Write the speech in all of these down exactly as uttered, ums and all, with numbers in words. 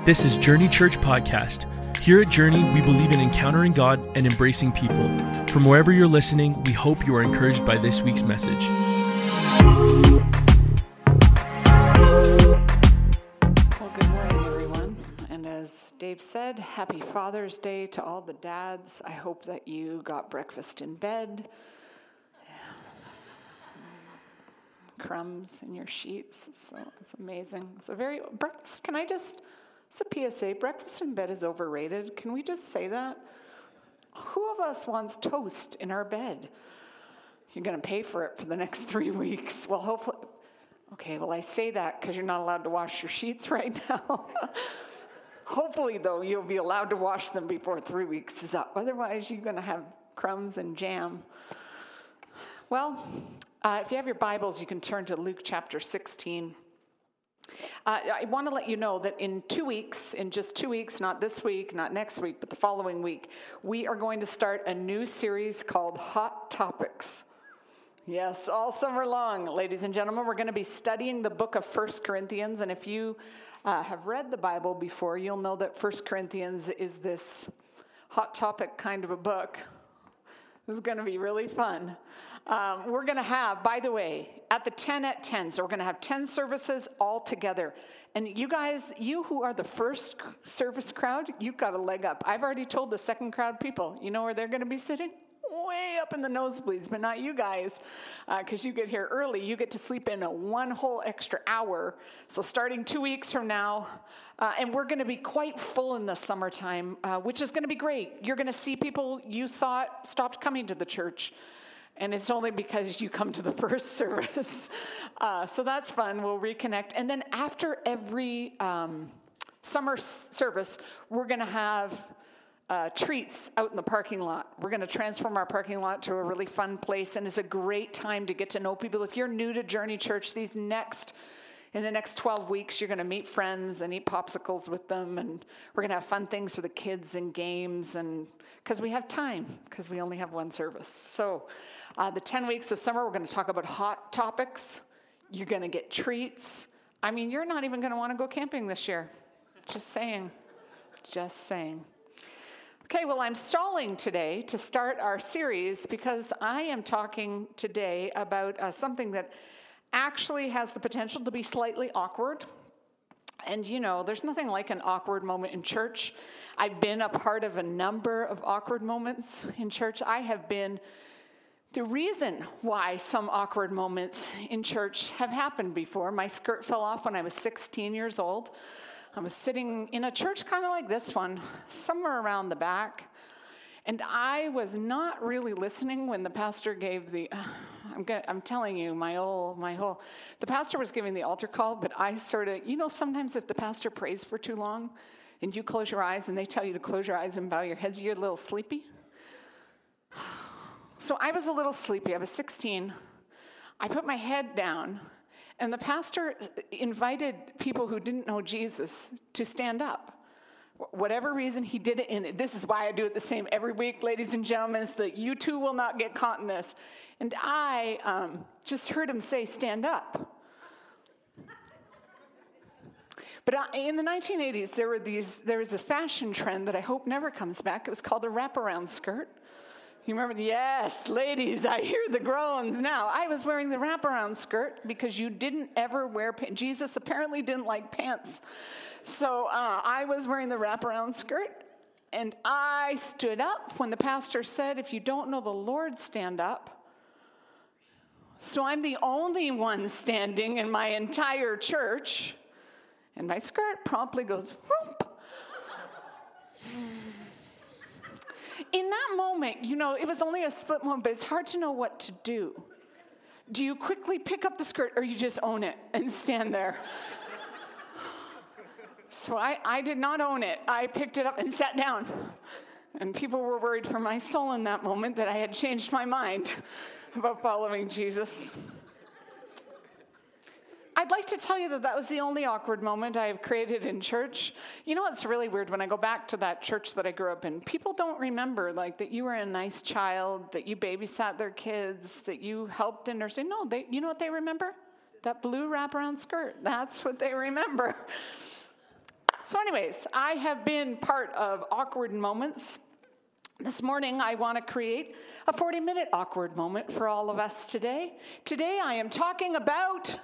This is Journey Church Podcast. Here at Journey, we believe in encountering God and embracing people. From wherever you're listening, we hope you are encouraged by this week's message. Well, good morning, everyone. And as Dave said, happy Father's Day to all the dads. I hope that you got breakfast in bed. Crumbs in your sheets. So it's amazing. It's a very breakfast. Can I just, it's a P S A. Breakfast in bed is overrated. Can we just say that? Who of us wants toast in our bed? You're going to pay for it for the next three weeks. Well, hopefully. Okay, well, I say that because you're not allowed to wash your sheets right now. Hopefully, though, you'll be allowed to wash them before three weeks is up. Otherwise, you're going to have crumbs and jam. Well, uh, if you have your Bibles, you can turn to Luke chapter sixteen. Uh, I want to let you know that in two weeks, in just two weeks, not this week, not next week, but the following week, we are going to start a new series called Hot Topics. Yes, all summer long, ladies and gentlemen, we're going to be studying the book of First Corinthians. And if you uh, have read the Bible before, you'll know that First Corinthians is this hot topic kind of a book. This is going to be really fun. Um, we're going to have, by the way, at the ten at ten, so we're going to have ten services all together. And you guys, you who are the first service crowd, you've got a leg up. I've already told the second crowd people, you know where they're going to be sitting? Way up in the nosebleeds, but not you guys, because uh, you get here early. You get to sleep in a one whole extra hour. So starting two weeks from now, uh, and we're going to be quite full in the summertime, uh, which is going to be great. You're going to see people you thought stopped coming to the church, and it's only because you come to the first service. Uh, so that's fun. We'll reconnect. And then after every um, summer s- service, we're going to have Uh, treats out in the parking lot. We're going to transform our parking lot to a really fun place, and it's a great time to get to know people. If you're new to Journey Church, these next, in the next twelve weeks, you're going to meet friends and eat popsicles with them, and we're going to have fun things for the kids and games, and because we have time, because we only have one service. So uh, the ten weeks of summer, we're going to talk about hot topics. You're going to get treats. I mean, you're not even going to want to go camping this year. Just saying. Just saying. Okay, well, I'm stalling today to start our series because I am talking today about uh, something that actually has the potential to be slightly awkward. And, you know, there's nothing like an awkward moment in church. I've been a part of a number of awkward moments in church. I have been the reason why some awkward moments in church have happened before. My skirt fell off when I was sixteen years old. I was sitting in a church kind of like this one, somewhere around the back, and I was not really listening when the pastor gave the, uh, I'm, gonna, I'm telling you, my whole, my whole, the pastor was giving the altar call, but I sort of, you know, sometimes if the pastor prays for too long, and you close your eyes, and they tell you to close your eyes and bow your heads, you're a little sleepy. So I was a little sleepy. I was sixteen. I put my head down, and the pastor invited people who didn't know Jesus to stand up. Whatever reason he did it, and this is why I do it the same every week, ladies and gentlemen, so that you too will not get caught in this. And I um, just heard him say, stand up. But in the nineteen eighties, there were these. There was a fashion trend that I hope never comes back. It was called a wraparound skirt. You remember the, yes, ladies, I hear the groans now. I was wearing the wraparound skirt because you didn't ever wear pants. Jesus apparently didn't like pants. So uh, I was wearing the wraparound skirt, and I stood up when the pastor said, if you don't know the Lord, stand up. So I'm the only one standing in my entire church, and my skirt promptly goes, whoop. In that moment, you know, it was only a split moment, but it's hard to know what to do. Do you quickly pick up the skirt, or you just own it and stand there? So I, I did not own it. I picked it up and sat down. And people were worried for my soul in that moment that I had changed my mind about following Jesus. I'd like to tell you that that was the only awkward moment I have created in church. You know what's really weird? When I go back to that church that I grew up in, people don't remember, like, that you were a nice child, that you babysat their kids, that you helped in nursing. No, they, you know what they remember? That blue wraparound skirt. That's what they remember. so anyways, I have been part of awkward moments. This morning, I want to create a forty-minute awkward moment for all of us today. Today, I am talking about...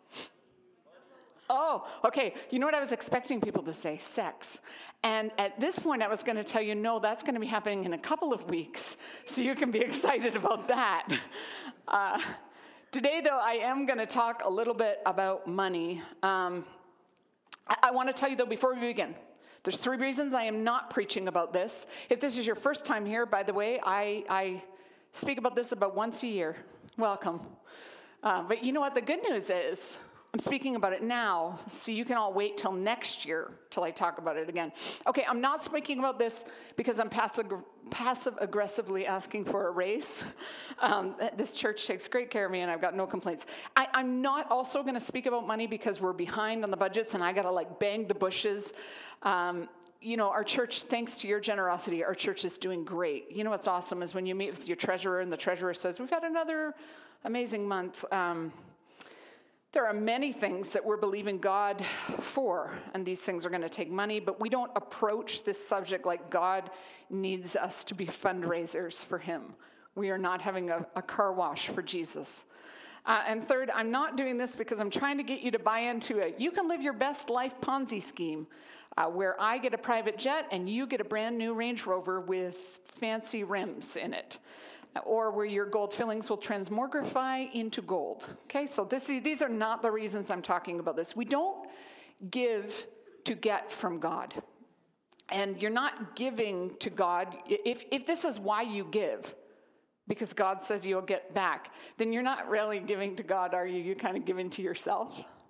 Oh, okay. You know what I was expecting people to say? Sex. And at this point, I was going to tell you, no, that's going to be happening in a couple of weeks, so you can be excited about that. Uh, today, though, I am going to talk a little bit about money. Um, I, I want to tell you, though, before we begin, there's three reasons I am not preaching about this. If this is your first time here, by the way, I, I speak about this about once a year. Welcome. Uh, but you know what? The good news is I'm speaking about it now, so you can all wait till next year till I talk about it again. Okay, I'm not speaking about this because I'm passive, passive-aggressively asking for a raise. Um, this church takes great care of me, and I've got no complaints. I, I'm not also going to speak about money because we're behind on the budgets, and I got to, like, bang the bushes. Um, you know, our church, thanks to your generosity, our church is doing great. You know what's awesome is when you meet with your treasurer, and the treasurer says, we've had another amazing month. Um There are many things that we're believing God for, and these things are going to take money, but we don't approach this subject like God needs us to be fundraisers for him. We are not having a, a car wash for Jesus. Uh, and third, I'm not doing this because I'm trying to get you to buy into a you can live your best life Ponzi scheme, uh, where I get a private jet and you get a brand new Range Rover with fancy rims in it. Or where your gold fillings will transmogrify into gold. Okay, so this, these are not the reasons I'm talking about this. We don't give to get from God. And you're not giving to God. If, if this is why you give, because God says you'll get back, then you're not really giving to God, are you? You're kind of giving to yourself.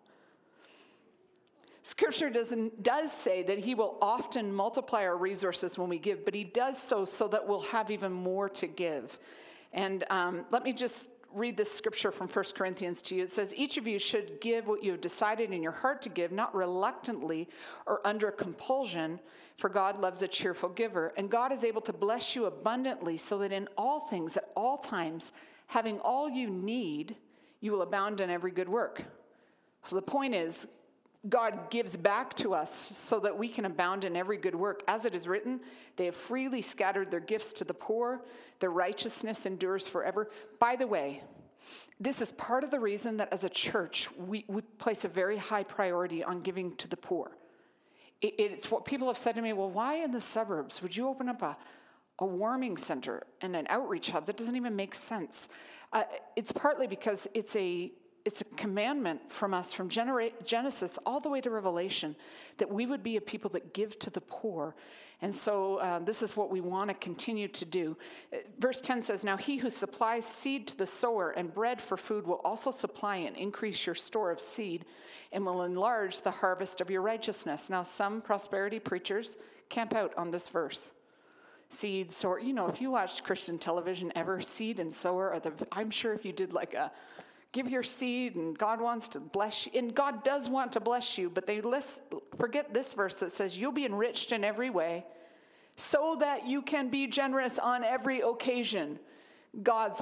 Scripture doesn't, does say that he will often multiply our resources when we give, but he does so so that we'll have even more to give. And um, let me just read this scripture from First Corinthians to you. It says, each of you should give what you have decided in your heart to give, not reluctantly or under compulsion, for God loves a cheerful giver. And God is able to bless you abundantly so that in all things, at all times, having all you need, you will abound in every good work. So the point is, God gives back to us so that we can abound in every good work. As it is written, they have freely scattered their gifts to the poor. Their righteousness endures forever. By the way, this is part of the reason that as a church, we, we place a very high priority on giving to the poor. It, it's what people have said to me, well, why in the suburbs would you open up a, a warming center and an outreach hub? That doesn't even make sense. Uh, it's partly because it's a It's a commandment from us from Genesis all the way to Revelation that we would be a people that give to the poor. And so uh, this is what we want to continue to do. Verse ten says, now he who supplies seed to the sower and bread for food will also supply and increase your store of seed and will enlarge the harvest of your righteousness. Now some prosperity preachers camp out on this verse. Seed, sower, you know, if you watched Christian television ever, seed and sower are the, I'm sure if you did like a, give your seed, and God wants to bless you. And God does want to bless you, but they list, forget this verse that says, you'll be enriched in every way so that you can be generous on every occasion. God's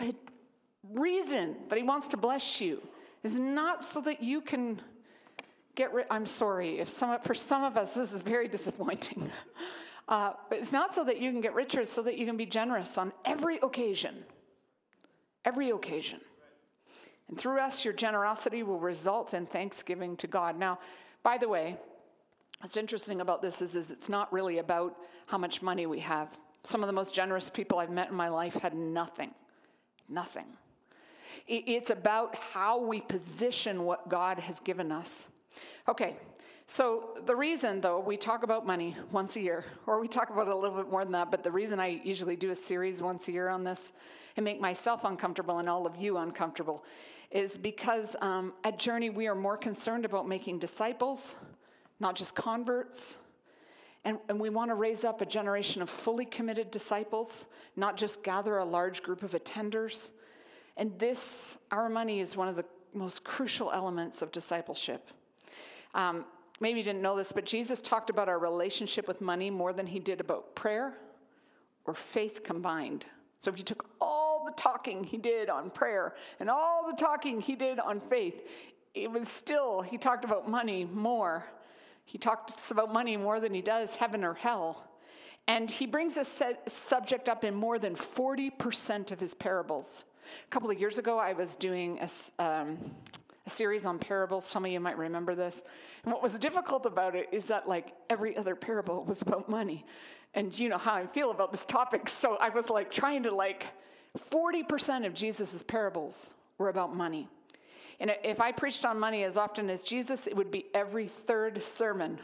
reason that he wants to bless you is not so that you can get rid. I'm sorry, if some, for some of us, this is very disappointing. Uh, but it's not so that you can get richer, it's so that you can be generous on every occasion. Every occasion. And through us, your generosity will result in thanksgiving to God. Now, by the way, what's interesting about this is, is it's not really about how much money we have. Some of the most generous people I've met in my life had nothing. Nothing. It's about how we position what God has given us. Okay, so the reason, though, we talk about money once a year, or we talk about it a little bit more than that, but the reason I usually do a series once a year on this and make myself uncomfortable and all of you uncomfortable is because um, at Journey, we are more concerned about making disciples, not just converts. And, and we want to raise up a generation of fully committed disciples, not just gather a large group of attenders. And this, our money, is one of the most crucial elements of discipleship. Um, maybe you didn't know this, but Jesus talked about our relationship with money more than he did about prayer or faith combined. So if you took all the talking he did on prayer and all the talking he did on faith, it was still, he talked about money more He talks about money more than he does heaven or hell. And he brings this subject up in more than forty percent of his parables. A couple of years ago, I was doing a, um, a series on parables. Some of you might remember this. And what was difficult about it is that, like, every other parable was about money. And you know how I feel about this topic. So I was, like, trying to, like, forty percent of Jesus' parables were about money. And if I preached on money as often as Jesus, it would be every third sermon.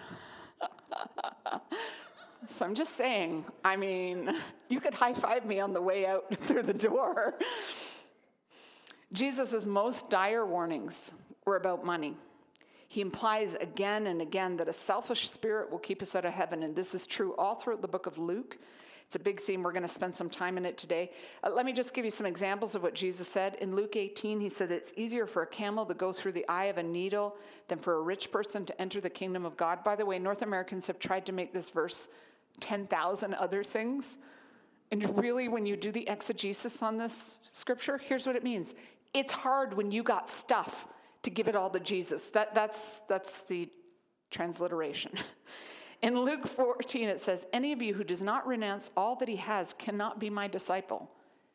So I'm just saying, I mean, you could high-five me on the way out through the door. Jesus' most dire warnings were about money. He implies again and again that a selfish spirit will keep us out of heaven, and this is true all throughout the book of Luke. It's a big theme. We're going to spend some time in it today. Uh, let me just give you some examples of what Jesus said. In Luke eighteen, he said it's easier for a camel to go through the eye of a needle than for a rich person to enter the kingdom of God. By the way, North Americans have tried to make this verse ten thousand other things. And really, when you do the exegesis on this scripture, here's what it means. It's hard when you got stuff to give it all to Jesus. That, that's, that's the transliteration. In Luke fourteen, it says, any of you who does not renounce all that he has cannot be my disciple.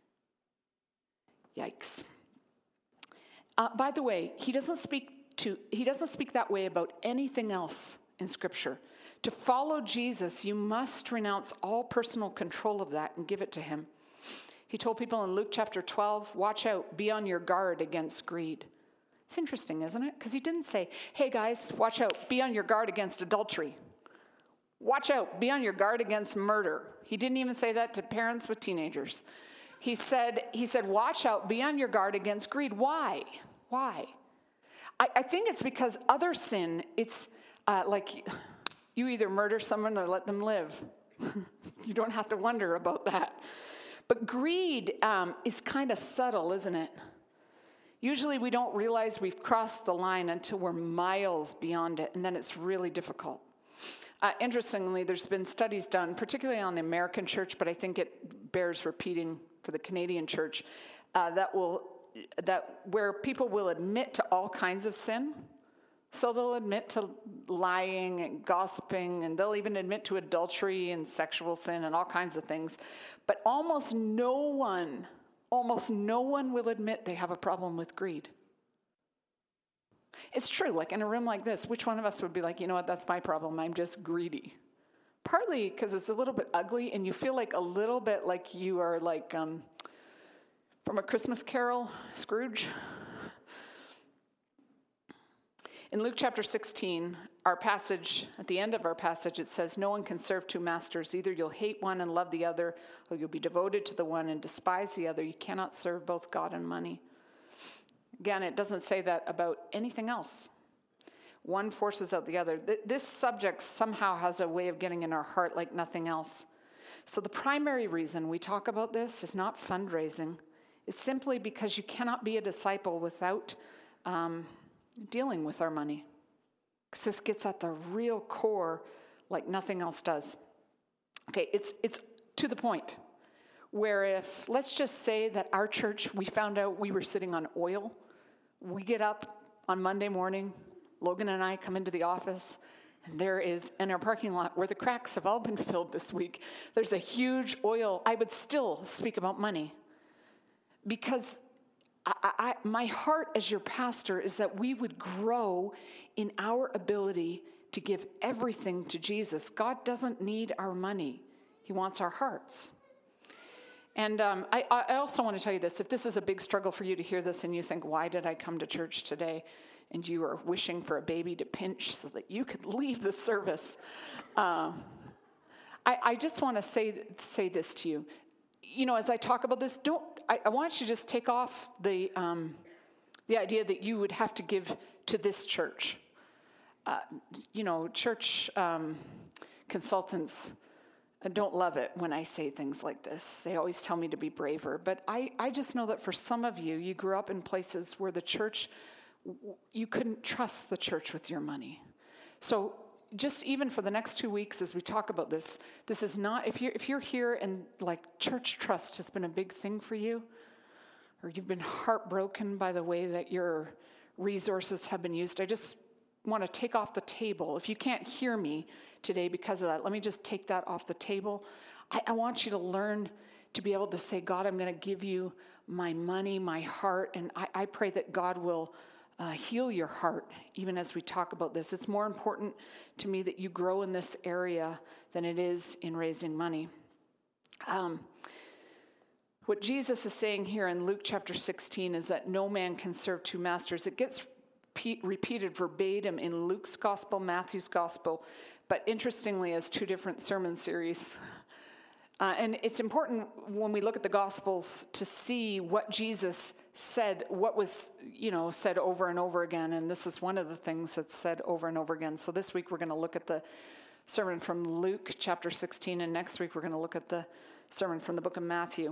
Yikes. Uh, by the way, he doesn't speak to, he doesn't speak that way about anything else in Scripture. To follow Jesus, you must renounce all personal control of that and give it to him. He told people in Luke chapter twelve, watch out, be on your guard against greed. It's interesting, isn't it? Because he didn't say, hey guys, watch out, be on your guard against adultery. Watch out, be on your guard against murder. He didn't even say that to parents with teenagers. He said, he said, watch out, be on your guard against greed. Why? Why? I, I think it's because other sin, it's uh, like you either murder someone or let them live. You don't have to wonder about that. But greed um, is kind of subtle, isn't it? Usually we don't realize we've crossed the line until we're miles beyond it, and then it's really difficult. Uh, interestingly, there's been studies done, particularly on the American church, but I think it bears repeating for the Canadian church, uh, that will that where people will admit to all kinds of sin. So they'll admit to lying and gossiping, and they'll even admit to adultery and sexual sin and all kinds of things. But almost no one, almost no one will admit they have a problem with greed. It's true, like in a room like this, which one of us would be like, you know what, that's my problem, I'm just greedy. Partly because it's a little bit ugly and you feel like a little bit like you are like um, from A Christmas Carol, Scrooge. In Luke chapter sixteen, our passage, at the end of our passage, it says, no one can serve two masters. Either you'll hate one and love the other, or you'll be devoted to the one and despise the other. You cannot serve both God and money. Again, it doesn't say that about anything else. One forces out the other. This subject somehow has a way of getting in our heart like nothing else. So the primary reason we talk about this is not fundraising. It's simply because you cannot be a disciple without um, dealing with our money. Because this gets at the real core like nothing else does. Okay, it's it's to the point where if, let's just say that our church, we found out we were sitting on oil. We get up on Monday morning, Logan and I come into the office, and there is, in our parking lot, where the cracks have all been filled this week, there's a huge oil. I would still speak about money. Because I, I, my heart as your pastor is that we would grow in our ability to give everything to Jesus. God doesn't need our money. He wants our hearts. And um, I, I also want to tell you this. If this is a big struggle for you to hear this and you think, why did I come to church today? And you are wishing for a baby to pinch so that you could leave the service. Uh, I, I just want to say say this to you. You know, as I talk about this, don't. I, I want you to just take off the um, the idea that you would have to give to this church. Uh, you know, church um, consultants I don't love it when I say things like this. They always tell me to be braver. But I, I just know that for some of you, you grew up in places where the church, you couldn't trust the church with your money. So just even for the next two weeks as we talk about this, this is not, if you're, if you're here and like church trust has been a big thing for you, or you've been heartbroken by the way that your resources have been used, I just want to take off the table. If you can't hear me today because of that, let me just take that off the table. I, I want you to learn to be able to say, God, I'm going to give you my money, my heart, and I, I pray that God will uh, heal your heart, even as we talk about this. It's more important to me that you grow in this area than it is in raising money. Um, what Jesus is saying here in Luke chapter sixteen is that no man can serve two masters. It gets pe- repeated verbatim in Luke's gospel, Matthew's gospel, but interestingly as two different sermon series. Uh, and it's important when we look at the Gospels to see what Jesus said, what was, you know, said over and over again. And this is one of the things that's said over and over again. So this week we're going to look at the sermon from Luke chapter sixteen, and next week we're going to look at the sermon from the book of Matthew.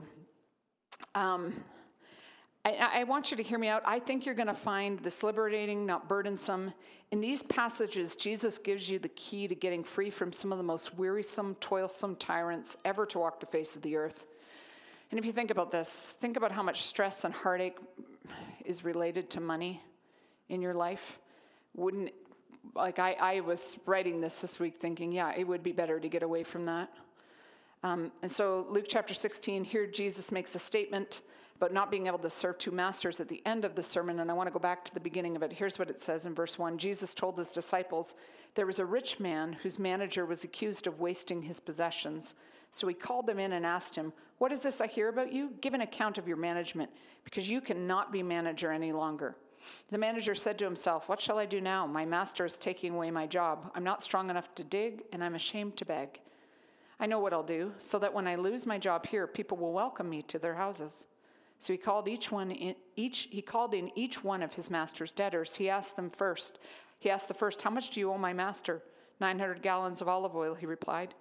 Um, I, I want you to hear me out. I think you're going to find this liberating, not burdensome. In these passages, Jesus gives you the key to getting free from some of the most wearisome, toilsome tyrants ever to walk the face of the earth. And if you think about this, think about how much stress and heartache is related to money in your life. Wouldn't, like I, I was writing this this week thinking, yeah, it would be better to get away from that. Um, and so Luke chapter sixteen, here Jesus makes a statement about not being able to serve two masters at the end of the sermon. And I want to go back to the beginning of it. Here's what it says in verse one. Jesus told his disciples, there was a rich man whose manager was accused of wasting his possessions. So he called them in and asked him, what is this I hear about you? Give an account of your management, because you cannot be manager any longer. The manager said to himself, what shall I do now? My master is taking away my job. I'm not strong enough to dig, and I'm ashamed to beg. I know what I'll do, so that when I lose my job here, people will welcome me to their houses. So he called each one in each he called in each one of his master's debtors. He asked them first. He asked the first, how much do you owe my master? nine hundred gallons of olive oil, he replied.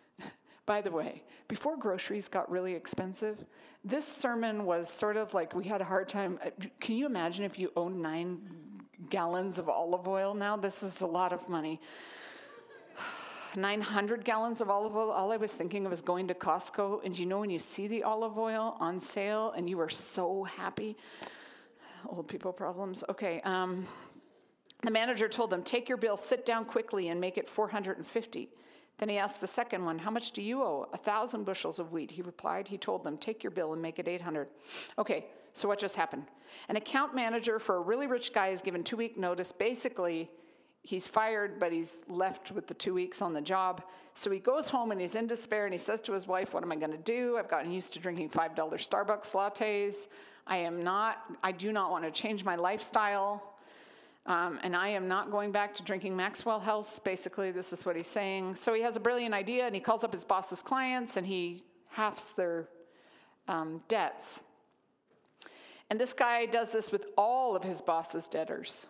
By the way, before groceries got really expensive, this sermon was sort of like we had a hard time. Can you imagine if you owned nine gallons of olive oil now? This is a lot of money. nine hundred gallons of olive oil. All I was thinking of is going to Costco. And you know when you see the olive oil on sale and you are so happy? Old people problems. Okay. Um, the manager told them, take your bill, sit down quickly and make it four hundred fifty. Then he asked the second one, how much do you owe? A thousand bushels of wheat, he replied. He told them, take your bill and make it eight hundred. Okay, so what just happened? An account manager for a really rich guy is given two-week notice. Basically, he's fired, but he's left with the two weeks on the job. So he goes home and he's in despair and he says to his wife, what am I going to do? I've gotten used to drinking five dollar Starbucks lattes. I am not, I do not want to change my lifestyle. Um, and I am not going back to drinking Maxwell House. Basically, this is what he's saying. So he has a brilliant idea and he calls up his boss's clients and he halves their um, debts. And this guy does this with all of his boss's debtors.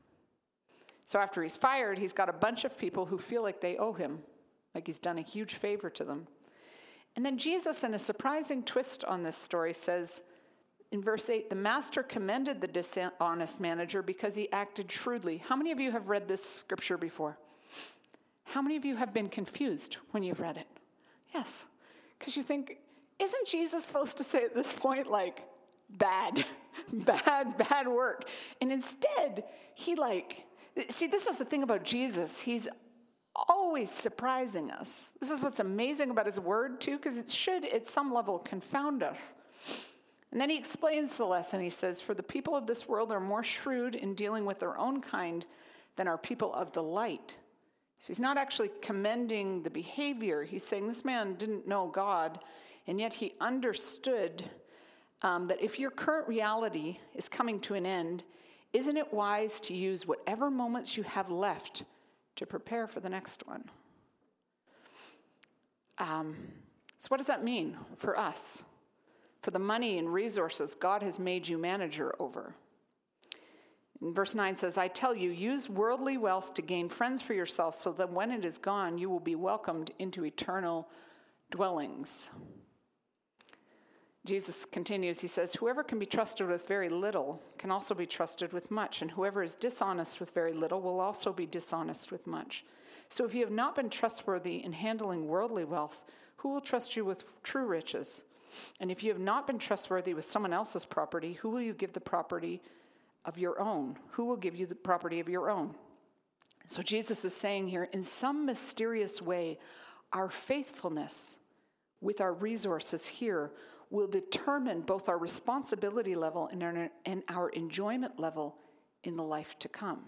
So after he's fired, he's got a bunch of people who feel like they owe him, like he's done a huge favor to them. And then Jesus, in a surprising twist on this story, says in verse eight, the master commended the dishonest manager because he acted shrewdly. How many of you have read this scripture before? How many of you have been confused when you've read it? Yes, because you think, isn't Jesus supposed to say at this point, like, bad, bad, bad work? And instead, he like... See, this is the thing about Jesus. He's always surprising us. This is what's amazing about his word, too, because it should, at some level, confound us. And then he explains the lesson. He says, for the people of this world are more shrewd in dealing with their own kind than are people of the light. So he's not actually commending the behavior. He's saying this man didn't know God, and yet he understood um, that if your current reality is coming to an end, isn't it wise to use whatever moments you have left to prepare for the next one? Um, so what does that mean for us? For the money and resources God has made you manager over. And verse nine says, I tell you, use worldly wealth to gain friends for yourself so that when it is gone, you will be welcomed into eternal dwellings. Jesus continues, he says, whoever can be trusted with very little can also be trusted with much, and whoever is dishonest with very little will also be dishonest with much. So if you have not been trustworthy in handling worldly wealth, who will trust you with true riches? And if you have not been trustworthy with someone else's property, who will you give the property of your own? Who will give you the property of your own? So Jesus is saying here, in some mysterious way, our faithfulness with our resources here will determine both our responsibility level and our, and our enjoyment level in the life to come.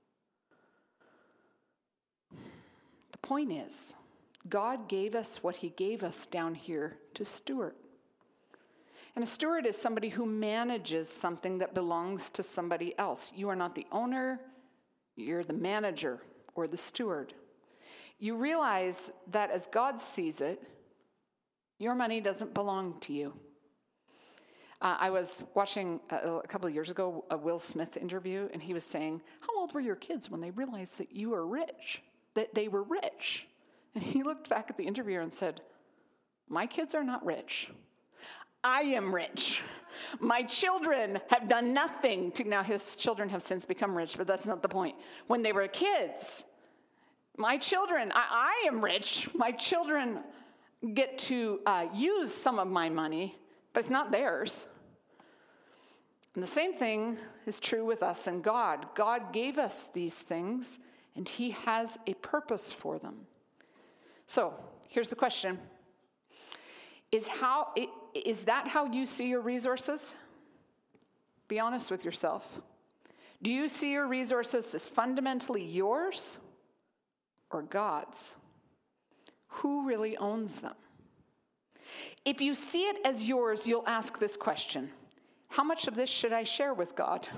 The point is, God gave us what he gave us down here to steward. And a steward is somebody who manages something that belongs to somebody else. You are not the owner, you're the manager or the steward. You realize that as God sees it, your money doesn't belong to you. Uh, I was watching a, a couple of years ago a Will Smith interview, and he was saying, how old were your kids when they realized that you were rich, that they were rich? And he looked back at the interviewer and said, my kids are not rich. I am rich. My children have done nothing to, now his children have since become rich, but that's not the point. When they were kids, my children, I, I am rich. My children get to uh, use some of my money, but it's not theirs. And the same thing is true with us and God. God gave us these things, and he has a purpose for them. So here's the question. Is how is that how you see your resources? Be honest with yourself. Do you see your resources as fundamentally yours or God's? Who really owns them? If you see it as yours, you'll ask this question: how much of this should I share with God?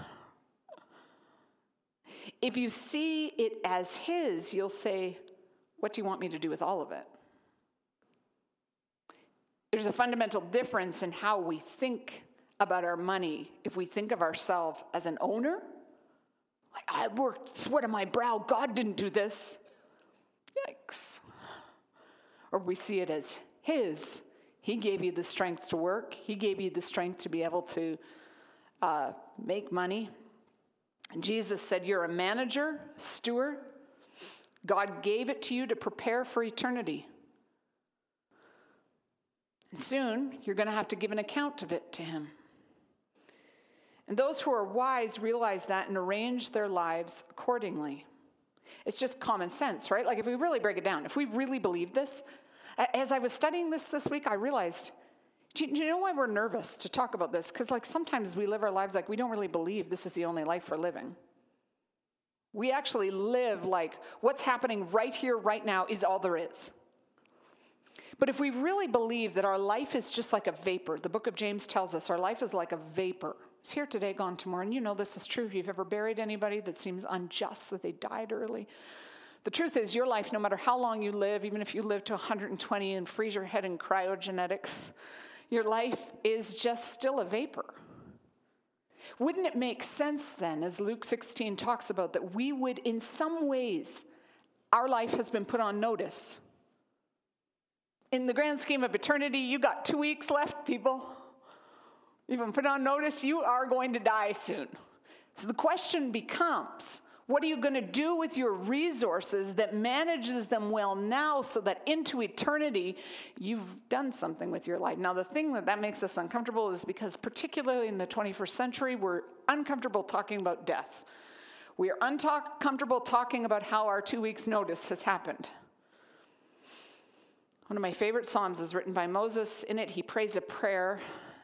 If you see it as his, you'll say, what do you want me to do with all of it? There's a fundamental difference in how we think about our money. If we think of ourselves as an owner, like, I worked, sweat on my brow, God didn't do this. Yikes. Or we see it as his. He gave you the strength to work. He gave you the strength to be able to uh, make money. And Jesus said, you're a manager, steward. God gave it to you to prepare for eternity. And soon, you're going to have to give an account of it to him. And those who are wise realize that and arrange their lives accordingly. It's just common sense, right? Like if we really break it down, if we really believe this, as I was studying this this week, I realized, do you, do you know why we're nervous to talk about this? Because like sometimes we live our lives like we don't really believe this is the only life we're living. We actually live like what's happening right here, right now is all there is. But if we really believe that our life is just like a vapor, the book of James tells us our life is like a vapor. It's here today, gone tomorrow. And you know this is true. If you've ever buried anybody that seems unjust that they died early. The truth is your life, no matter how long you live, even if you live to one hundred twenty and freeze your head in cryogenetics, your life is just still a vapor. Wouldn't it make sense then, as Luke sixteen talks about, that we would in some ways, our life has been put on notice. In the grand scheme of eternity, you got two weeks left, people. You've been put on notice, you are going to die soon. So the question becomes, what are you going to do with your resources that manages them well now so that into eternity, you've done something with your life? Now, the thing that that makes us uncomfortable is because particularly in the twenty-first century, we're uncomfortable talking about death. We are uncomfortable talking about how our two weeks notice has happened. One of my favorite Psalms is written by Moses. In it, he prays a prayer.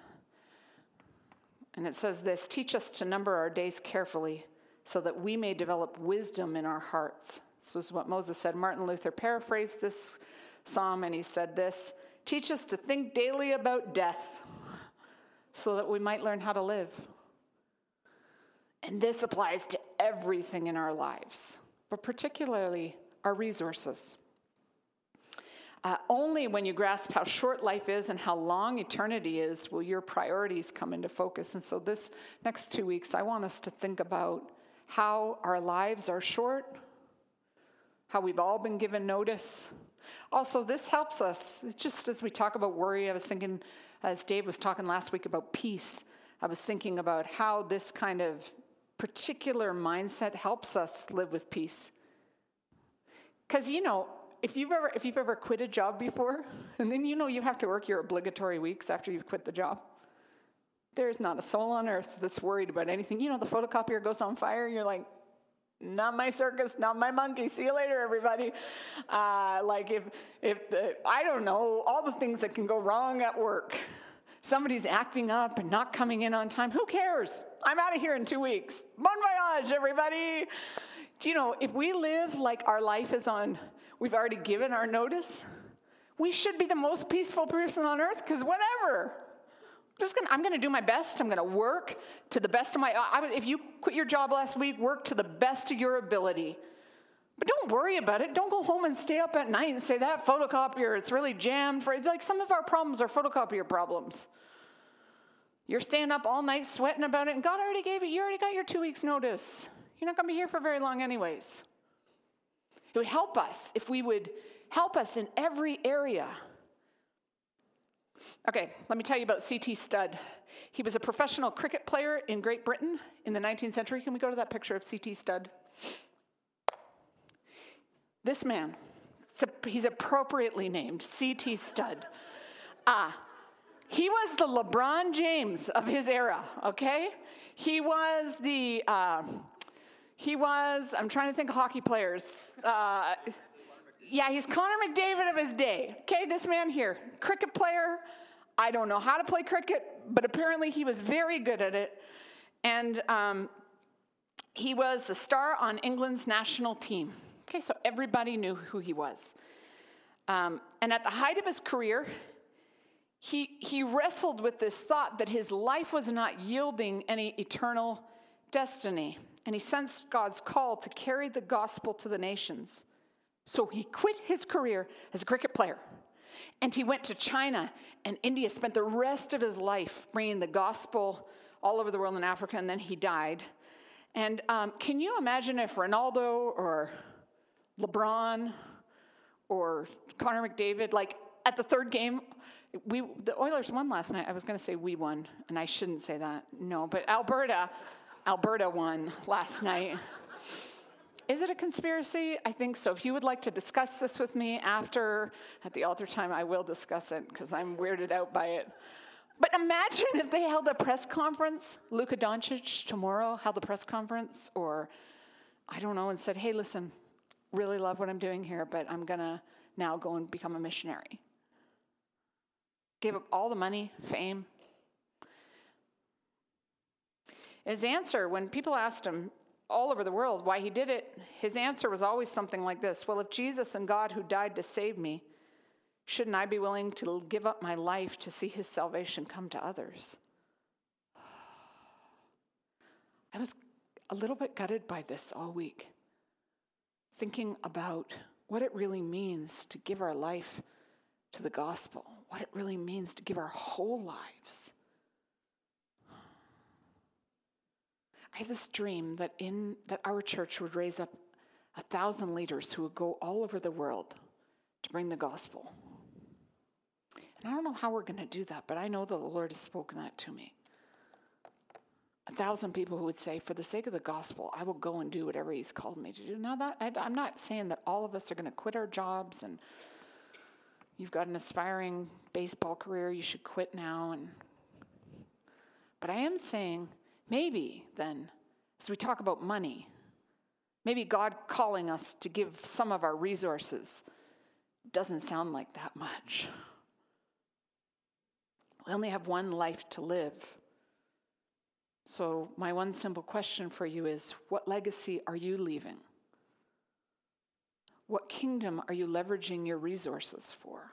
And it says this: teach us to number our days carefully so that we may develop wisdom in our hearts. This is what Moses said. Martin Luther paraphrased this psalm, and he said this: teach us to think daily about death so that we might learn how to live. And this applies to everything in our lives, but particularly our resources. Uh, only when you grasp how short life is and how long eternity is will your priorities come into focus. And so this next two weeks, I want us to think about how our lives are short, how we've all been given notice. Also, this helps us, just as we talk about worry, I was thinking, as Dave was talking last week about peace, I was thinking about how this kind of particular mindset helps us live with peace. Because, you know, If you've ever if you've ever quit a job before, and then you know you have to work your obligatory weeks after you've quit the job, there is not a soul on earth that's worried about anything. You know, the photocopier goes on fire, you're like, Not my circus, not my monkey. See you later, everybody. Uh, like if, if the, I don't know, all the things that can go wrong at work. Somebody's acting up and not coming in on time. Who cares? I'm out of here in two weeks. Bon voyage, everybody. Do you know, if we live like our life is on, we've already given our notice, we should be the most peaceful person on earth, because whatever. Just gonna, I'm going to do my best. I'm going to work to the best of my, I, if you quit your job last week, work to the best of your ability. But don't worry about it. Don't go home and stay up at night and say, that photocopier, it's really jammed. For like some of our problems are photocopier problems. You're staying up all night sweating about it, and God already gave it. You already got your two weeks notice. You're not going to be here for very long anyways. It would help us if we would help us in every area. Okay, let me tell you about C T Studd. He was a professional cricket player in Great Britain in the nineteenth century. Can we go to that picture of C T Studd? This man, he's appropriately named C T Studd. Ah, he was the LeBron James of his era, okay? He was the, uh, he was, I'm trying to think of hockey players. Uh, yeah, he's Connor McDavid of his day, okay? This man here, cricket player. I don't know how to play cricket, but apparently he was very good at it. And um, he was the star on England's national team. Okay, so everybody knew who he was. Um, and at the height of his career, he, he wrestled with this thought that his life was not yielding any eternal destiny. And he sensed God's call to carry the gospel to the nations. So he quit his career as a cricket player. And he went to China and India, spent the rest of his life bringing the gospel all over the world in Africa, and then he died. And um, can you imagine if Ronaldo or LeBron or Connor McDavid, like at the third game, we the Oilers won last night. I was going to say we won, and I shouldn't say that. No, but Alberta, Alberta won last night. Is it a conspiracy? I think so. If you would like to discuss this with me after, at the altar time, I will discuss it because I'm weirded out by it. But imagine if they held a press conference, Luka Doncic tomorrow held a press conference, or I don't know, and said, hey, listen, really love what I'm doing here, but I'm going to now go and become a missionary. Gave up all the money, fame. His answer, when people asked him all over the world why he did it, his answer was always something like this: well, if Jesus and God who died to save me, shouldn't I be willing to give up my life to see his salvation come to others? I was a little bit gutted by this all week, thinking about what it really means to give our life to the gospel, what it really means to give our whole lives. I have this dream that in that our church would raise up a thousand leaders who would go all over the world to bring the gospel. And I don't know how we're going to do that, but I know the Lord has spoken that to me. A thousand people who would say, for the sake of the gospel, I will go and do whatever he's called me to do. Now, that I, I'm not saying that all of us are going to quit our jobs and you've got an aspiring baseball career, you should quit now. And but I am saying, maybe then, as we talk about money, maybe God calling us to give some of our resources doesn't sound like that much. We only have one life to live. So my one simple question for you is, what legacy are you leaving? What kingdom are you leveraging your resources for?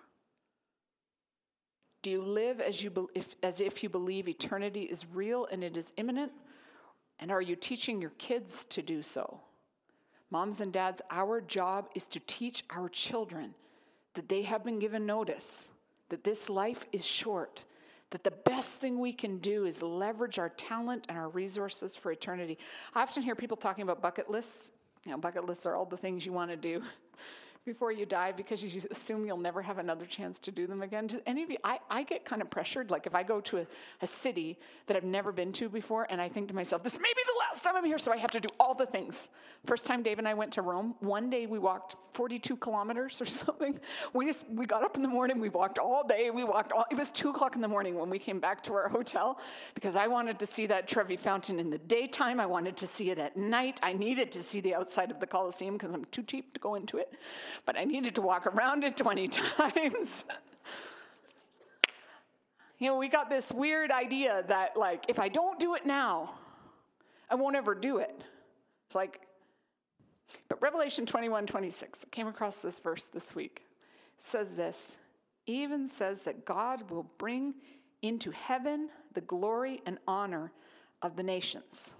Do you live as, you be, if, as if you believe eternity is real and it is imminent? And are you teaching your kids to do so? Moms and dads, our job is to teach our children that they have been given notice, that this life is short, that the best thing we can do is leverage our talent and our resources for eternity. I often hear people talking about bucket lists. You know, bucket lists are all the things you want to do before you die because you assume you'll never have another chance to do them again. Do any of you, I, I get kind of pressured. Like if I go to a, a city that I've never been to before and I think to myself, this may be the last last time I'm here, so I have to do all the things. First time Dave and I went to Rome, one day we walked forty-two kilometers or something. We just, we got up in the morning, we walked all day, we walked all, it was two o'clock in the morning when we came back to our hotel because I wanted to see that Trevi Fountain in the daytime. I wanted to see it at night. I needed to see the outside of the Colosseum because I'm too cheap to go into it, but I needed to walk around it twenty times. You know, we got this weird idea that, like, if I don't do it now, I won't ever do it. It's like, but Revelation twenty-one twenty-six, I came across this verse this week. It says this, even says that God will bring into heaven the glory and honor of the nations.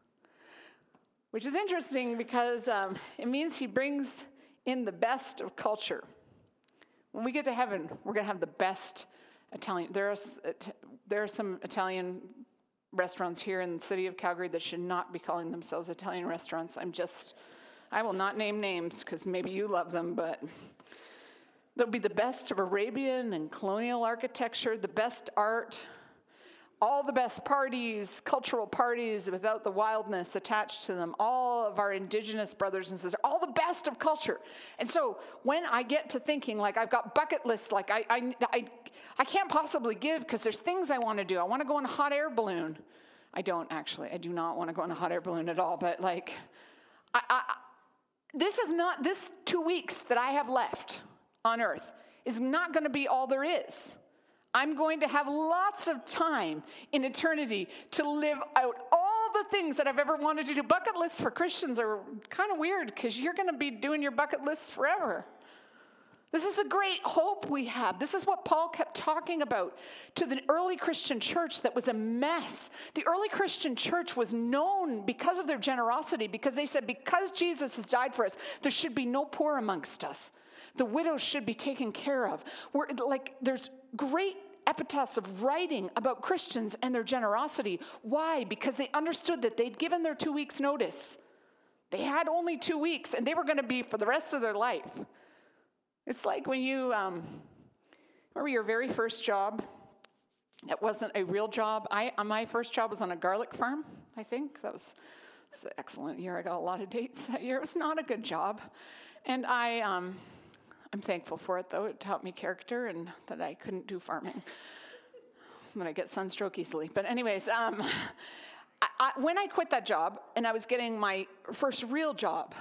Which is interesting because um, it means he brings in the best of culture. When we get to heaven, we're going to have the best Italian. There are, there are some Italian restaurants here in the city of Calgary that should not be calling themselves Italian restaurants. I'm just, I will not name names because maybe you love them, but they'll be the best of Arabian and colonial architecture, the best art, all the best parties, cultural parties without the wildness attached to them, all of our indigenous brothers and sisters, all the best of culture. And so when I get to thinking, like, I've got bucket lists, like I I I, I can't possibly give because there's things I want to do. I want to go on a hot air balloon. I don't actually. I do not want to go on a hot air balloon at all. But like, I, I this is not, this two weeks that I have left on earth is not going to be all there is. I'm going to have lots of time in eternity to live out all the things that I've ever wanted to do. Bucket lists for Christians are kind of weird because you're going to be doing your bucket lists forever. This is a great hope we have. This is what Paul kept talking about to the early Christian church that was a mess. The early Christian church was known because of their generosity, because they said, because Jesus has died for us, there should be no poor amongst us. The widows should be taken care of. We're, like, there's great epitaphs of writing about Christians and their generosity. Why? Because they understood that they'd given their two weeks notice. They had only two weeks, and they were going to be for the rest of their life. It's like when you, um, remember your very first job? It wasn't a real job. I, my first job was on a garlic farm, I think. That was, that was an excellent year. I got a lot of dates that year. It was not a good job. And I... Um, I'm thankful for it, though. It taught me character and that I couldn't do farming. When I get sunstroke easily. But anyways, um, I, I, when I quit that job and I was getting my first real job,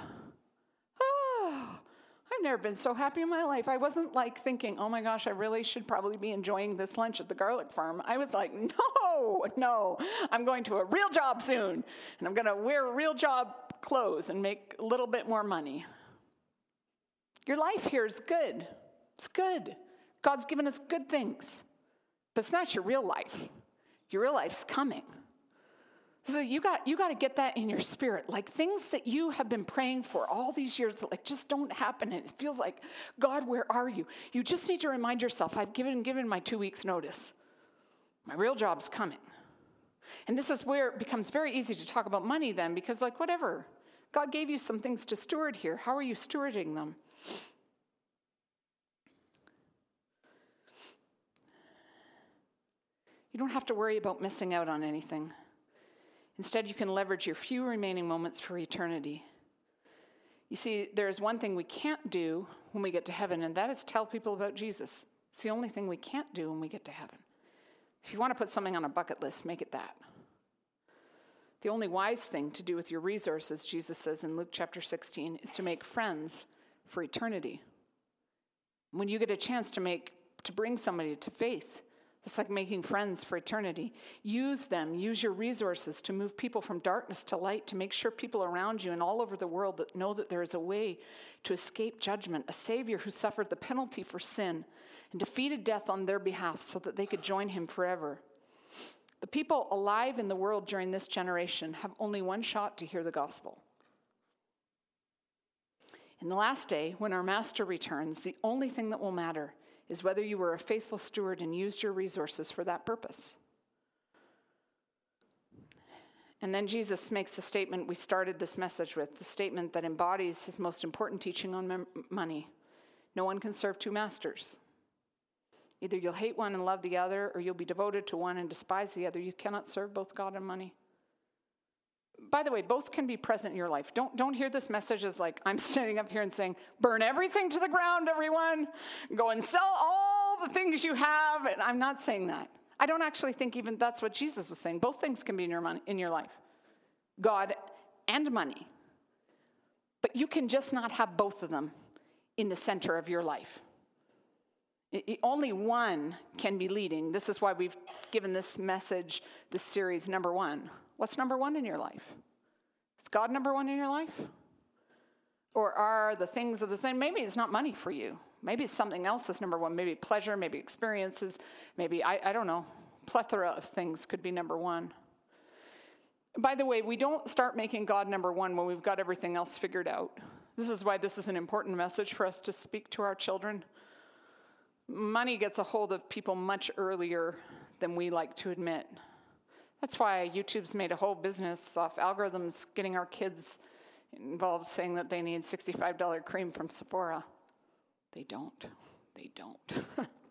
oh, I've never been so happy in my life. I wasn't like thinking, oh my gosh, I really should probably be enjoying this lunch at the garlic farm. I was like, no, no, I'm going to a real job soon. And I'm going to wear real job clothes and make a little bit more money. Your life here is good. It's good. God's given us good things. But it's not your real life. Your real life's coming. So you got you got to get that in your spirit. Like things that you have been praying for all these years that like just don't happen. And it feels like, God, where are you? You just need to remind yourself, I've given given my two weeks notice. My real job's coming. And this is where it becomes very easy to talk about money then, because like whatever. God gave you some things to steward here. How are you stewarding them? You don't have to worry about missing out on anything. Instead, you can leverage your few remaining moments for eternity. You see, there is one thing we can't do when we get to heaven, and that is tell people about Jesus. It's the only thing we can't do when we get to heaven. If you want to put something on a bucket list, make it that. The only wise thing to do with your resources, Jesus says in Luke chapter sixteen, is to make friends for eternity. When you get a chance to make, to bring somebody to faith, it's like making friends for eternity. Use them, use your resources to move people from darkness to light, to make sure people around you and all over the world that know that there is a way to escape judgment, a Savior who suffered the penalty for sin and defeated death on their behalf so that they could join him forever. The people alive in the world during this generation have only one shot to hear the gospel. In the last day, when our Master returns, the only thing that will matter is whether you were a faithful steward and used your resources for that purpose. And then Jesus makes the statement we started this message with, the statement that embodies his most important teaching on mem- money. No one can serve two masters. Either you'll hate one and love the other, or you'll be devoted to one and despise the other. You cannot serve both God and money. by the way, both can be present in your life. Don't, don't hear this message as like, I'm standing up here and saying, burn everything to the ground, everyone. Go and sell all the things you have. And I'm not saying that. I don't actually think even that's what Jesus was saying. Both things can be in your money, in your life. God and money. But you can just not have both of them in the center of your life. It, it, only one can be leading. This is why we've given this message, this series, number one. What's number one in your life? Is God number one in your life? Or are the things of the same? Maybe it's not money for you. Maybe it's something else that's number one. Maybe pleasure, maybe experiences, maybe, I, I don't know, plethora of things could be number one. By the way, we don't start making God number one when we've got everything else figured out. This is why this is an important message for us to speak to our children. Money gets a hold of people much earlier than we like to admit. That's why YouTube's made a whole business off algorithms getting our kids involved saying that they need sixty-five dollars cream from Sephora. They don't. They don't.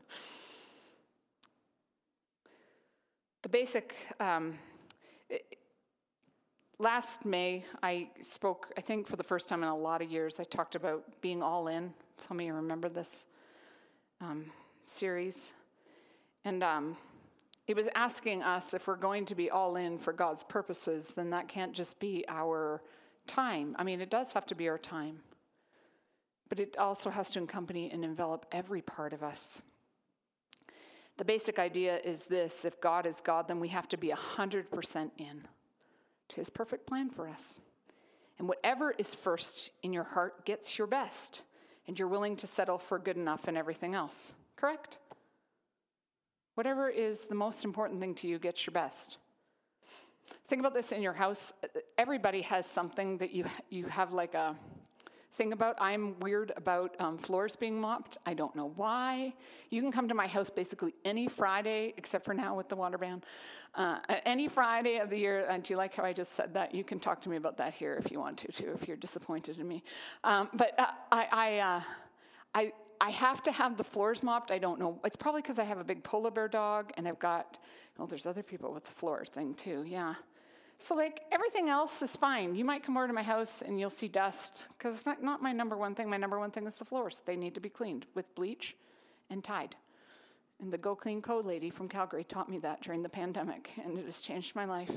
The basic... Um, it, Last May, I spoke, I think for the first time in a lot of years, I talked about being all in. Some of you remember this um, series. And um, it was asking us if we're going to be all in for God's purposes, then that can't just be our time. I mean, it does have to be our time. But it also has to accompany and envelop every part of us. The basic idea is this: if God is God, then we have to be one hundred percent in to his perfect plan for us. And whatever is first in your heart gets your best, and you're willing to settle for good enough and everything else. Correct? Whatever is the most important thing to you gets your best. Think about this in your house. Everybody has something that you you have like a thing about. I'm weird about um, floors being mopped. I don't know why. You can come to my house basically any Friday, except for now with the water ban. Uh, any Friday of the year, and do you like how I just said that? You can talk to me about that here if you want to, too, if you're disappointed in me. Um, but uh, I, I, uh, I, I have to have the floors mopped. I don't know. It's probably because I have a big polar bear dog, and I've got, well, there's other people with the floor thing, too, yeah. So, like, everything else is fine. You might come over to my house and you'll see dust, because it's not, not my number one thing. My number one thing is the floors. They need to be cleaned with bleach and Tide. And the Go Clean Co. lady from Calgary taught me that during the pandemic, and it has changed my life.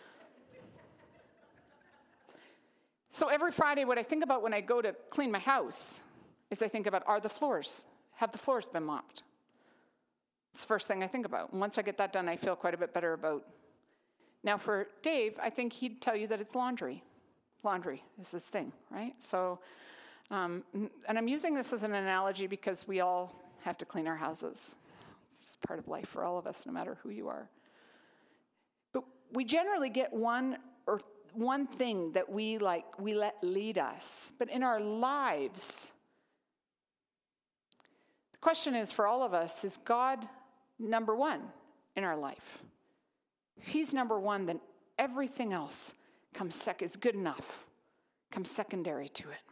So every Friday, what I think about when I go to clean my house is I think about, are the floors, have the floors been mopped? It's the first thing I think about. And once I get that done, I feel quite a bit better about. Now for Dave, I think he'd tell you that it's laundry. Laundry is his thing, right? So, um, and I'm using this as an analogy because we all have to clean our houses. It's just part of life for all of us, no matter who you are. But we generally get one or one thing that we like, we let lead us. But in our lives, the question is for all of us, is God number one in our life? If he's number one, then everything else comes second, is good enough, comes secondary to it.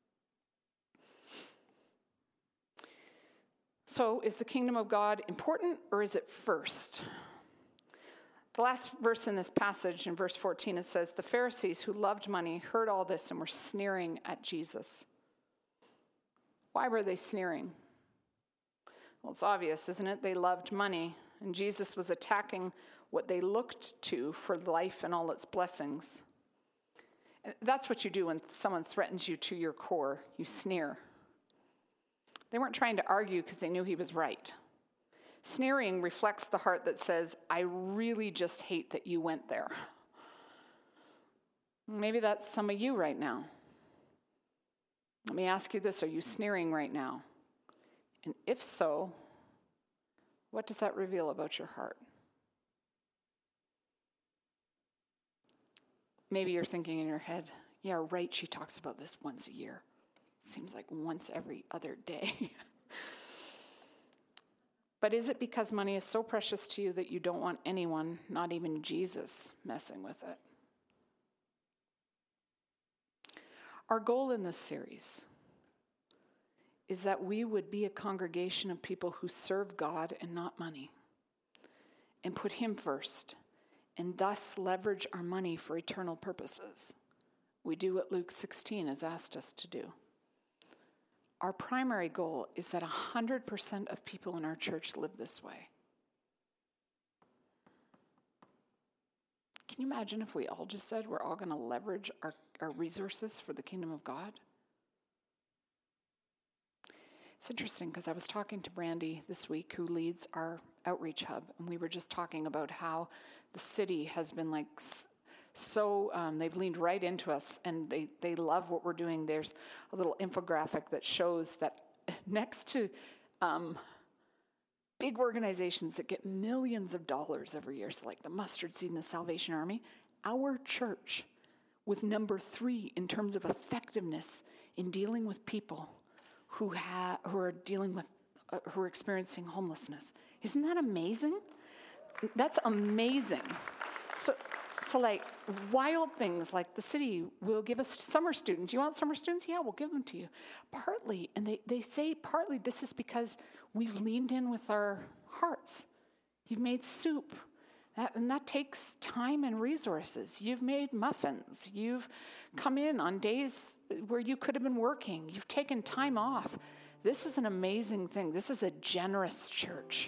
So is the kingdom of God important, or is it first? The last verse in this passage, in verse fourteen, it says, the Pharisees who loved money heard all this and were sneering at Jesus. Why were they sneering? Well, it's obvious, isn't it? They loved money, and Jesus was attacking what they looked to for life and all its blessings. And that's what you do when someone threatens you to your core. You sneer. They weren't trying to argue because they knew he was right. Sneering reflects the heart that says, I really just hate that you went there. Maybe that's some of you right now. Let me ask you this, are you sneering right now? And if so, what does that reveal about your heart? Maybe you're thinking in your head, yeah, right, she talks about this once a year. Seems like once every other day. But is it because money is so precious to you that you don't want anyone, not even Jesus, messing with it? Our goal in this series is that we would be a congregation of people who serve God and not money, and put him first, and thus leverage our money for eternal purposes. We do what Luke sixteen has asked us to do. Our primary goal is that one hundred percent of people in our church live this way. Can you imagine if we all just said we're all going to leverage our, our resources for the kingdom of God? It's interesting because I was talking to Brandy this week, who leads our outreach hub, and we were just talking about how the city has been like so, um, they've leaned right into us, and they, they love what we're doing. There's a little infographic that shows that next to um, big organizations that get millions of dollars every year, so like the Mustard Seed and the Salvation Army, our church was number three in terms of effectiveness in dealing with people who ha- who are dealing with, uh, who are experiencing homelessness. Isn't that amazing? That's amazing. So, so like wild things like the city will give us summer students. You want summer students? Yeah, we'll give them to you. Partly, and they, they say partly this is because we've leaned in with our hearts. You've made soup, that, and that takes time and resources. You've made muffins. You've come in on days where you could have been working. You've taken time off. This is an amazing thing. This is a generous church.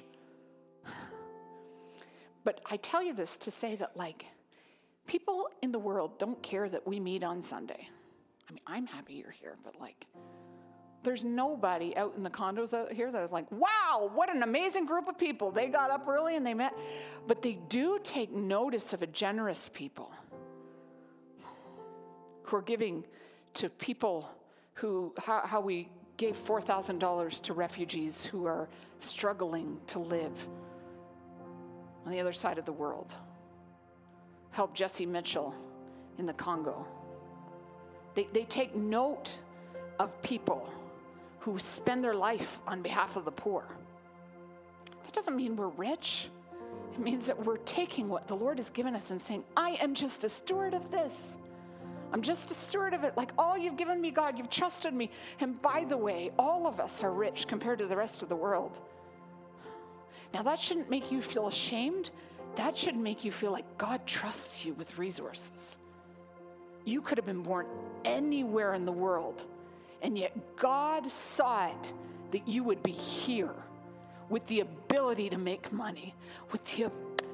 But I tell you this to say that, like, people in the world don't care that we meet on Sunday. I mean, I'm happy you're here, but like, there's nobody out in the condos out here that was like, wow, what an amazing group of people. They got up early and they met. But they do take notice of a generous people who are giving to people who, how, how we gave four thousand dollars to refugees who are struggling to live on the other side of the world. Help Jesse Mitchell in the Congo. They, they take note of people who spend their life on behalf of the poor. That doesn't mean we're rich. It means that we're taking what the Lord has given us and saying, I am just a steward of this. I'm just a steward of it. Like, all you've given me, God, you've trusted me. And by the way, all of us are rich compared to the rest of the world. Now, that shouldn't make you feel ashamed. That should make you feel like God trusts you with resources. You could have been born anywhere in the world, and yet God saw it that you would be here with the ability to make money, with the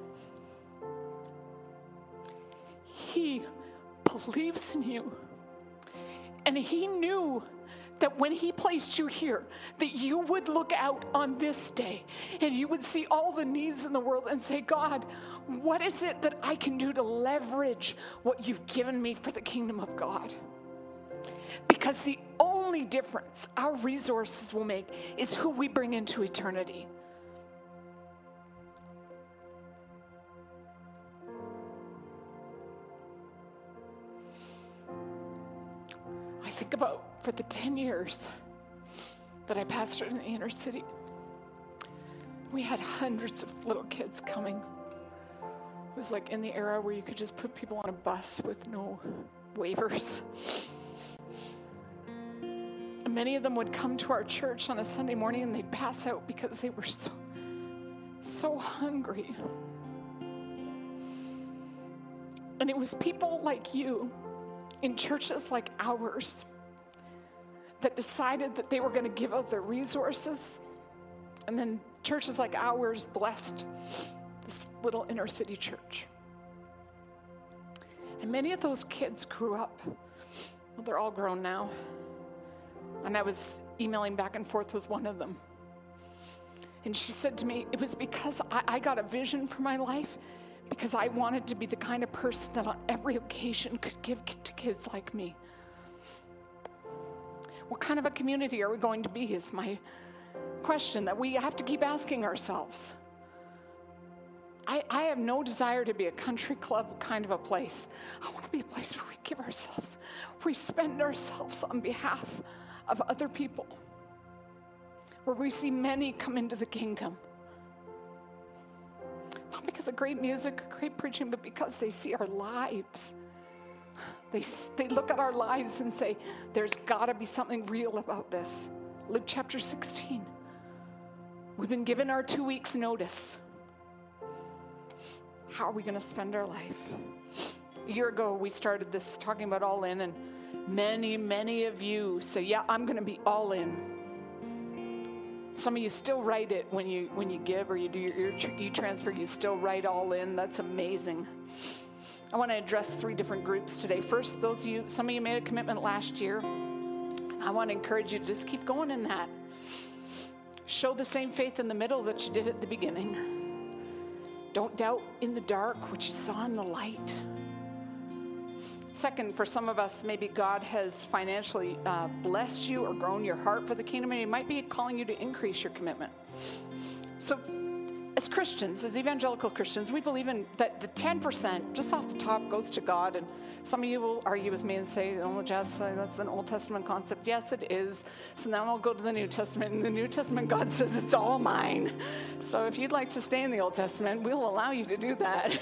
He believes in you, and He knew that when He placed you here, that you would look out on this day and you would see all the needs in the world and say, God, what is it that I can do to leverage what you've given me for the kingdom of God? Because the only difference our resources will make is who we bring into eternity. I think about for the ten years that I pastored in the inner city, we had hundreds of little kids coming. It was like in the era where you could just put people on a bus with no waivers. And many of them would come to our church on a Sunday morning and they'd pass out because they were so, so hungry. And it was people like you in churches like ours that decided that they were going to give out their resources. And then churches like ours blessed this little inner city church. And many of those kids grew up. Well, they're all grown now. And I was emailing back and forth with one of them. And she said to me, it was because I, I got a vision for my life, because I wanted to be the kind of person that on every occasion could give to kids like me. What kind of a community are we going to be is my question that we have to keep asking ourselves. I, I have no desire to be a country club kind of a place. I want to be a place where we give ourselves, where we spend ourselves on behalf of other people, where we see many come into the kingdom. Not because of great music or great preaching, but because they see our lives. They, they look at our lives and say, there's got to be something real about this. Luke chapter sixteen. We've been given our two weeks notice. How are we going to spend our life? A year ago, we started this talking about all in, and many, many of you say, yeah, I'm going to be all in. Some of you still write it when you when you give or you do your e-transfer. You still write all in. That's amazing. I want to address three different groups today. First, those of you, some of you made a commitment last year. I want to encourage you to just keep going in that. Show the same faith in the middle that you did at the beginning. Don't doubt in the dark what you saw in the light. Second, for some of us, maybe God has financially uh, blessed you or grown your heart for the kingdom, and He might be calling you to increase your commitment. So as Christians, as evangelical Christians, we believe in that the ten percent, just off the top, goes to God. And some of you will argue with me and say, oh, Jess, that's an Old Testament concept. Yes, it is. So now I'll go to the New Testament. In the New Testament, God says it's all mine. So if you'd like to stay in the Old Testament, we'll allow you to do that.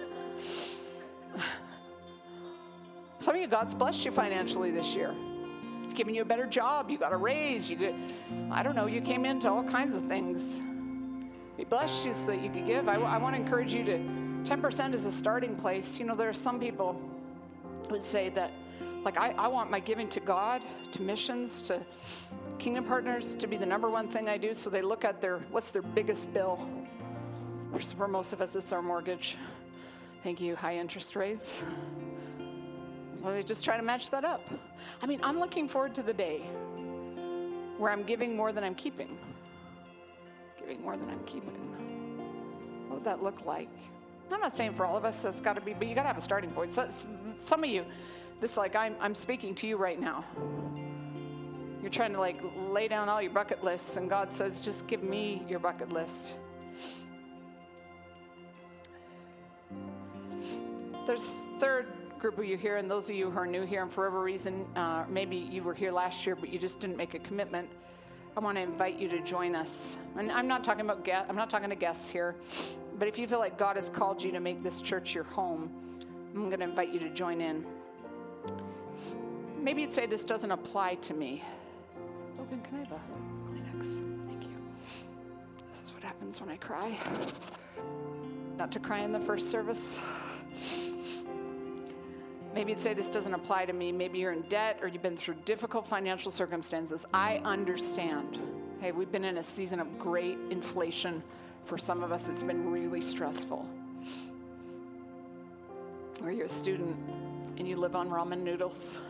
Some of you, God's blessed you financially this year. He's given you a better job. You got a raise. You get, I don't know, you came into all kinds of things. He blessed you so that you could give. I, I want to encourage you to, ten percent is a starting place. You know, there are some people who would say that, like, I, I want my giving to God, to missions, to kingdom partners to be the number one thing I do. So they look at their, what's their biggest bill? For, for most of us, it's our mortgage. Thank you, high interest rates. Well, they just try to match that up. I mean, I'm looking forward to the day where I'm giving more than I'm keeping. Giving more than I'm keeping. What would that look like? I'm not saying for all of us that's got to be, but you got to have a starting point. So some of you, this like I'm I'm speaking to you right now. You're trying to like lay down all your bucket lists, and God says, just give me your bucket list. There's third group of you here, and those of you who are new here, and for whatever reason, uh, maybe you were here last year, but you just didn't make a commitment. I want to invite you to join us. And I'm not talking about guests, I'm not talking to guests here, but if you feel like God has called you to make this church your home, I'm going to invite you to join in. Maybe you'd say, this doesn't apply to me. Logan, can I have a Kleenex? Thank you. This is what happens when I cry. Not to cry in the first service. Maybe you'd say, this doesn't apply to me. Maybe you're in debt or you've been through difficult financial circumstances. I understand. Hey, we've been in a season of great inflation. For some of us, it's been really stressful. Or you're a student and you live on ramen noodles.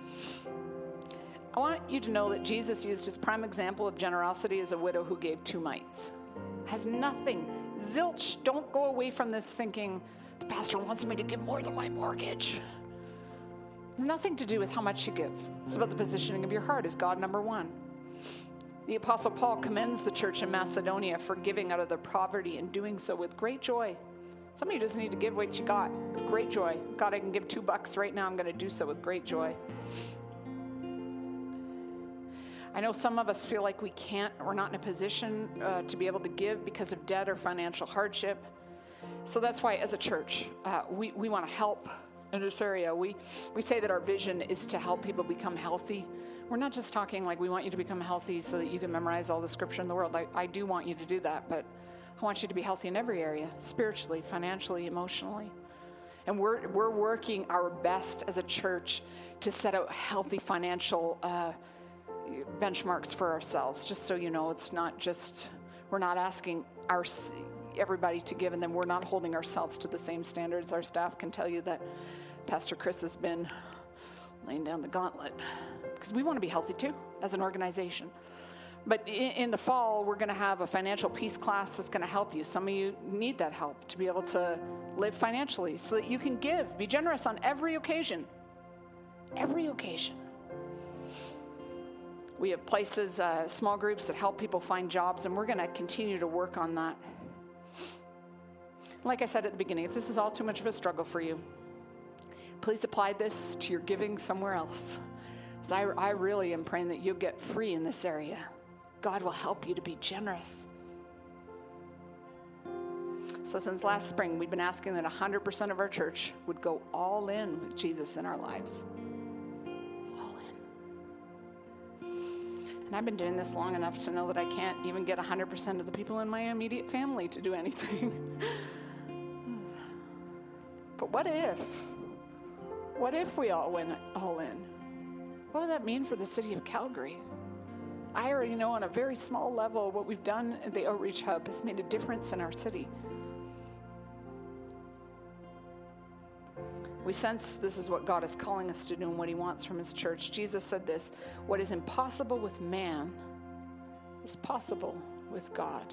I want you to know that Jesus used his prime example of generosity as a widow who gave two mites. Has nothing. Zilch. Don't go away from this thinking, the pastor wants me to give more than my mortgage. Nothing to do with how much you give. It's about the positioning of your heart. Is God number one? The Apostle Paul commends the church in Macedonia for giving out of their poverty and doing so with great joy. Some of you just need to give what you got. It's great joy. God, I can give two bucks right now. I'm going to do so with great joy. I know some of us feel like we can't, we're not in a position uh, to be able to give because of debt or financial hardship. So that's why as a church, uh, we, we want to help in this area. We, we say that our vision is to help people become healthy. We're not just talking like we want you to become healthy so that you can memorize all the scripture in the world. I, I do want you to do that, but I want you to be healthy in every area, spiritually, financially, emotionally. And we're, we're working our best as a church to set out healthy financial uh, benchmarks for ourselves. Just so you know, it's not just, we're not asking our everybody to give, and then we're not holding ourselves to the same standards. Our staff can tell you that Pastor Chris has been laying down the gauntlet because we want to be healthy too as an organization. But in, in the fall, we're going to have a financial peace class that's going to help you. Some of you need that help to be able to live financially so that you can give. Be generous on every occasion. Every occasion. We have places, uh, small groups that help people find jobs, and we're going to continue to work on that. Like I said at the beginning, if this is all too much of a struggle for you, please apply this to your giving somewhere else. Because I, I really am praying that you'll get free in this area. God will help you to be generous. So since last spring, we've been asking that one hundred percent of our church would go all in with Jesus in our lives. All in. And I've been doing this long enough to know that I can't even get one hundred percent of the people in my immediate family to do anything. But what if? What if we all went all in? What would that mean for the city of Calgary? I already know on a very small level what we've done at the Outreach Hub has made a difference in our city. We sense this is what God is calling us to do and what he wants from his church. Jesus said this, what is impossible with man is possible with God.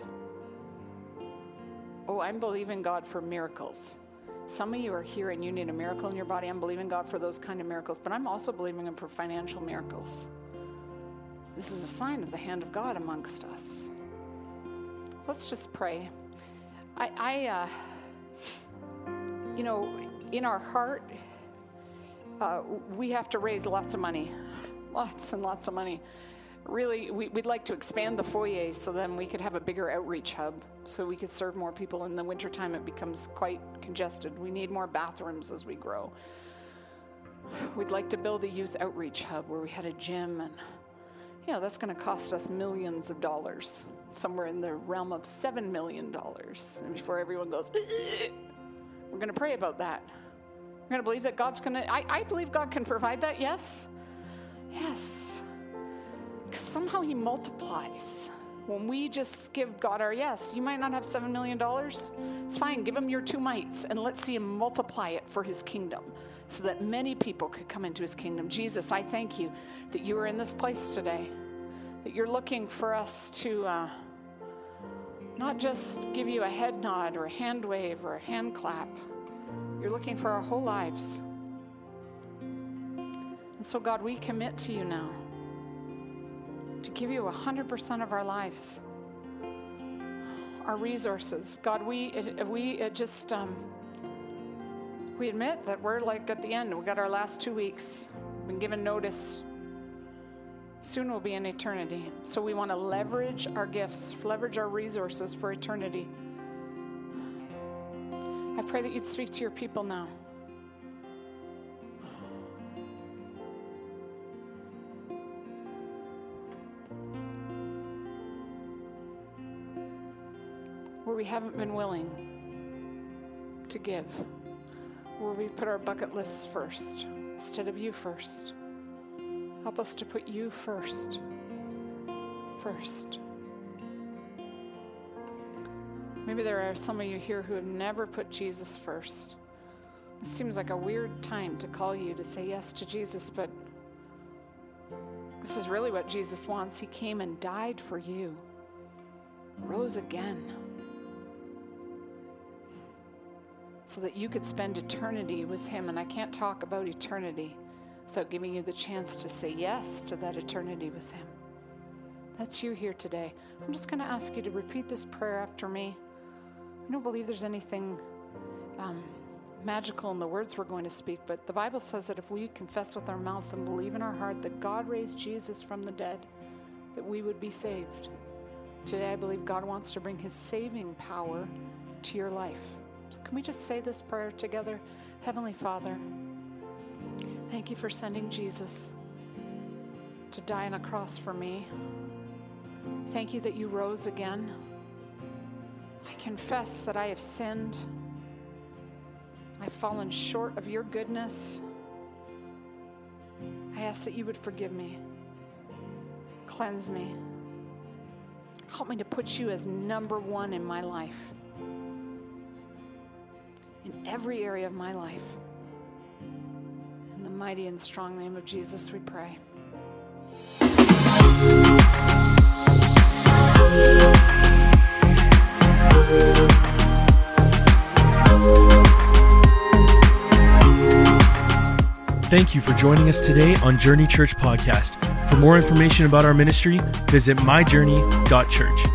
Oh, I'm believing God for miracles. Some of you are here and you need a miracle in your body. I'm believing God for those kind of miracles, but I'm also believing him for financial miracles. This is a sign of the hand of God amongst us. Let's just pray. I, I uh, you know, in our heart, uh, we have to raise lots of money, lots and lots of money. Really, we, we'd like to expand the foyer so then we could have a bigger outreach hub so we could serve more people. In the wintertime, it becomes quite congested. We need more bathrooms as we grow. We'd like to build a youth outreach hub where we had a gym, and you know, that's going to cost us millions of dollars, somewhere in the realm of seven million dollars. And before everyone goes, Ugh! We're going to pray about that. We're going to believe that God's going to, I, I believe God can provide that, yes? Yes. Because somehow he multiplies. When we just give God our yes, you might not have seven million dollars. It's fine. Give him your two mites and let's see him multiply it for his kingdom so that many people could come into his kingdom. Jesus, I thank you that you are in this place today, that you're looking for us to uh, not just give you a head nod or a hand wave or a hand clap. You're looking for our whole lives. And so, God, we commit to you now to give you one hundred percent of our lives, our resources. God, we we just, um, we admit that we're like at the end. We got our last two weeks. We've been given notice. Soon we'll be in eternity. So we want to leverage our gifts, leverage our resources for eternity. I pray that you'd speak to your people now. Where we haven't been willing to give, where we put our bucket lists first instead of you first. Help us to put you first, first. Maybe there are some of you here who have never put Jesus first. It seems like a weird time to call you to say yes to Jesus, but this is really what Jesus wants. He came and died for you, rose again, so that you could spend eternity with him. And I can't talk about eternity without giving you the chance to say yes to that eternity with him. That's you here today. I'm just going to ask you to repeat this prayer after me. I don't believe there's anything um, magical in the words we're going to speak, but the Bible says that if we confess with our mouth and believe in our heart that God raised Jesus from the dead, that we would be saved. Today I believe God wants to bring his saving power to your life. So can we just say this prayer together? Heavenly Father, thank you for sending Jesus to die on a cross for me. Thank you that you rose again. I confess that I have sinned. I've fallen short of your goodness. I ask that you would forgive me, cleanse me. Help me to put you as number one in my life, in every area of my life. In the mighty and strong name of Jesus we pray. Thank you for joining us today on Journey Church Podcast. For more information about our ministry, visit my journey dot church.